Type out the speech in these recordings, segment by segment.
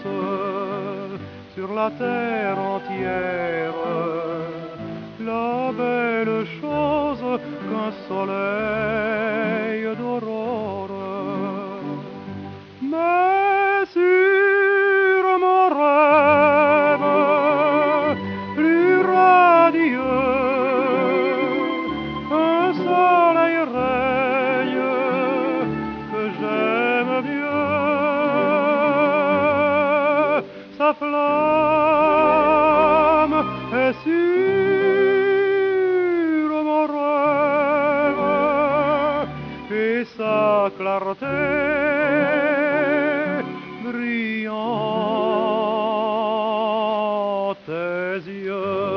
sur la terre entière, la belle chose qu'un soleil d'aurore. Mais sur mon rêve plus radieux, un soleil règne que j'aime mieux. Sa flamme est sur mon rêve et sa clarté brillant tes yeux.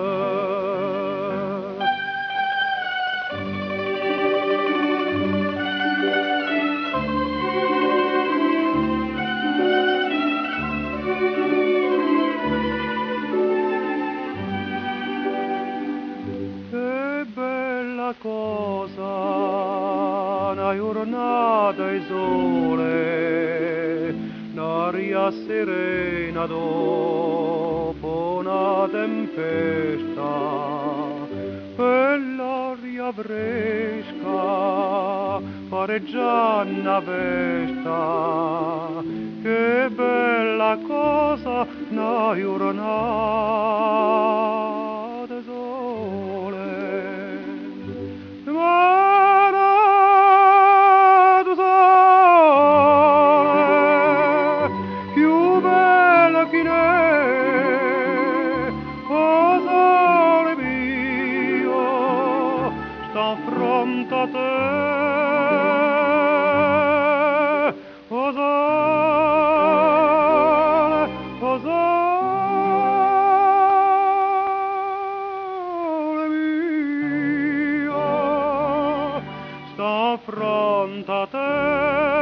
Cosa una giornata e sole, un'aria serena dopo una tempesta, e l'aria fresca pare già una festa. Che bella cosa una giornata e sole. Fronte a te, o sole mio, sto fronte a te.